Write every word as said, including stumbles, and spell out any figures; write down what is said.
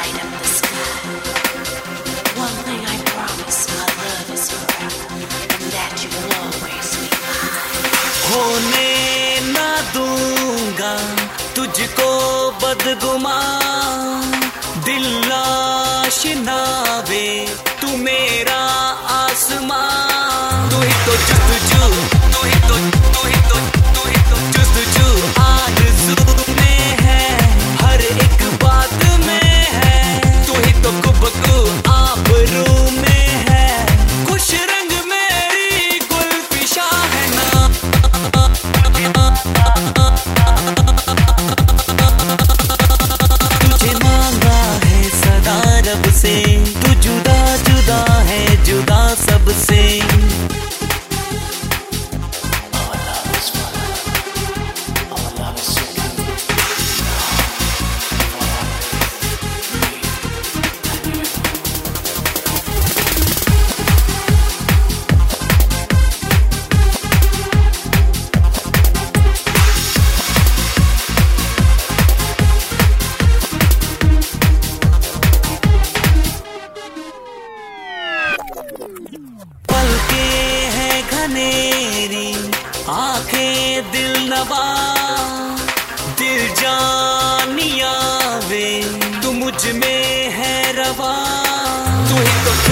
light up the sky. One thing I promise, my love is forever, and that you will always be mine. होने ना दूंगा तुझको बदगुमान, दिल आशिनावे तू मेरा आसमान। तू ही तो जुस्तजू, तू ही तो तू ही तो तू ही तो जुस्तजू आरज़ू में है, हर एक बात में है। तू ही तो गुफ्तगू आबरू में है, खुश रंग मेरी गुलफिशा है ना। तुझे मांगा है सदा रब से, तू जुदा जुदा है जुदा सबसे। पलके है घनेरी, आंखें दिल नवा, दिल जानिया वे तू मुझ में है रवा। तू ही तो